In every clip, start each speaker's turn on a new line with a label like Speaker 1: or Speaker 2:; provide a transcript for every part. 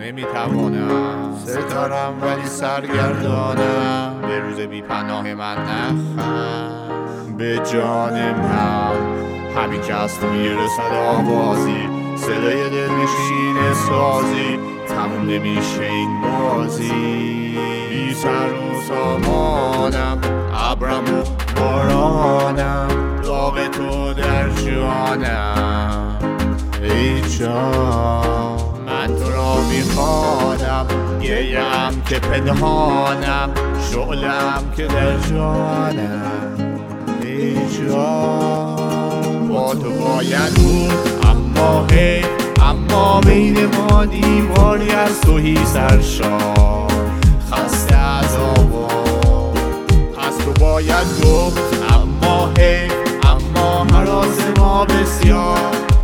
Speaker 1: نمیتوانم ستارم ولی سرگردانم، به روز بی پناه من نخند. به جان من همین که از تو میرسد آوازی، صدای دلنشین سازی، تموم نمیشه این بازی. بی سر و سامانم، ابرم و بارانم، داغ تو در جانم. ای جان من تو را میخوانم، گریم که پنهانم، شعلم که در جانم. ای جان با تو باید بود اما هی، اما بین ما دیواری از توهی سرشار، خسته از آوا از تو باید گفت اما هی، اما هراس ما بسیار.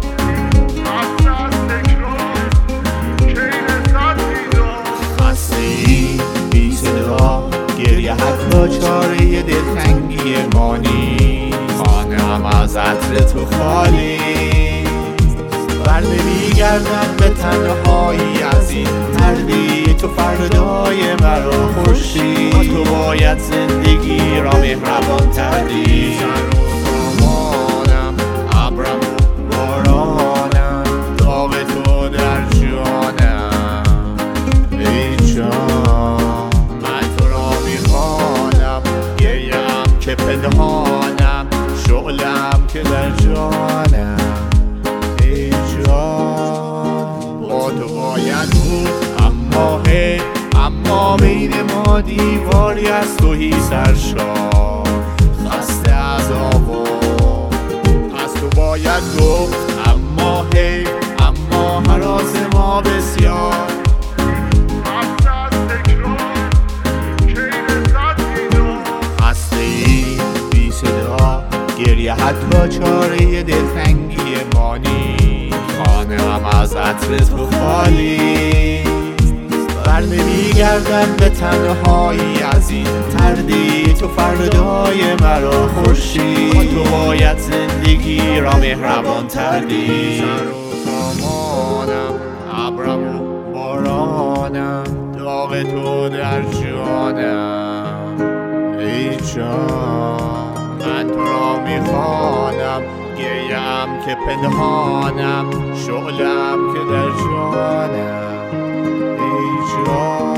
Speaker 1: گریه حتی چاره دلتنگی ما نیست، خانه‌ام از عطر تو خالی، بر نمیگردم به تنهایی از این تردی. تو فردای مرا خورشید، تو باید زندگی را مهربان تردی. سر و سامانم، ابرم و بارانم، داغ تو در جانم. ای جان که پنهانم، شعلم که در جانم. ای جان با تو باید بود اما هی، اما بین ما دیواری از توهی سرشار، خسته از آوا از تو باید گفت اما هی، اما هراس ما بسیار. گریه حتی چاره دلتنگی ما نیست، خانه‌ام از عطر تو خالی، بر نمیگردم به تنهایی از این تردی. تو فردای مرا خورشید، تو باید زندگی را مهربان تردی. سر و سامانم، ابرم و بارانم، داغ تو در جانم. ای جان من تو را میخوانم، گریم که پنهانم، شعلم که در جانم. ای جان